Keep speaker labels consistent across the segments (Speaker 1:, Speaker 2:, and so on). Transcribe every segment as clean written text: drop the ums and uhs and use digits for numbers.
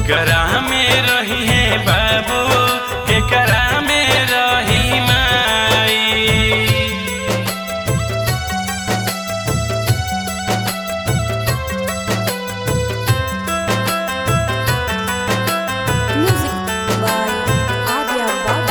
Speaker 1: केकरा में रही है बाबू, केकरा में रही माई।
Speaker 2: Music by Adya Babu.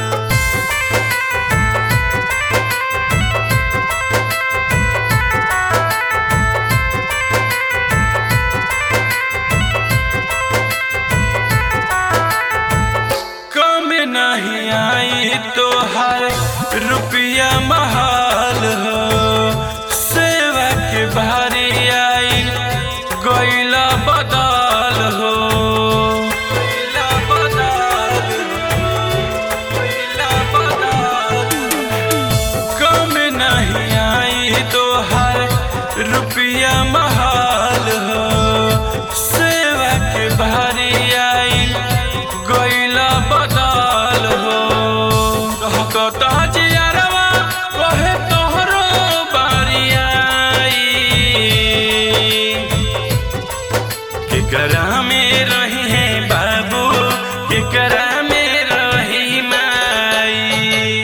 Speaker 1: कम नहीं आई तो हर रुपया महल हो, सेवा के भारी आई गईला बदल हो, गईला बदल हो, गईला बदल। कम नहीं आई तो हर रुपया महल हो, सेवा के भारी आई गईला बदल हो। कहता जियरवा कहे तोहरो बारियाई, केकरा में रही है बाबू, केकरा में रही माई।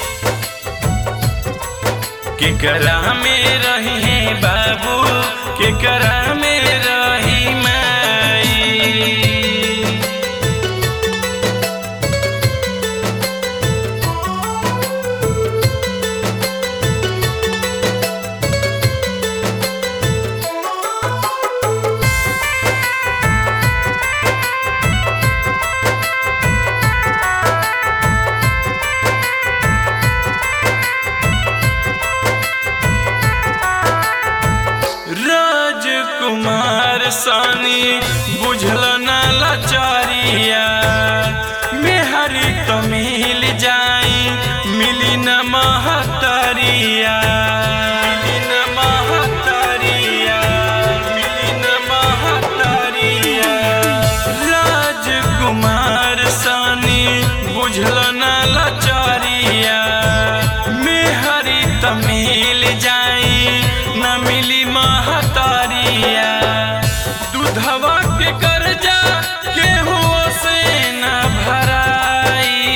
Speaker 1: केकरा में रही है बाबू, केकरा में रही माई। राजकुमार सानी बुझल न लाचारिया, मेहरी तो मिल जाई मिली न महतरिया, मिली न महतरिया, मिली न महतरिया। राजकुमार सानी बुझल न लाचारिया, मेहरी तो मिल जाई न मिली महतारिया। दूधवा के कर्जा केहू से न भराई,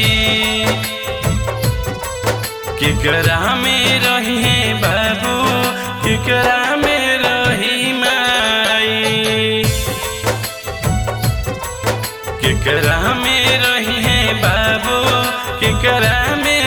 Speaker 1: केकरा में रही है बाबू, केकरा में रही माई। केकरा में रही है बाबू, केकरा में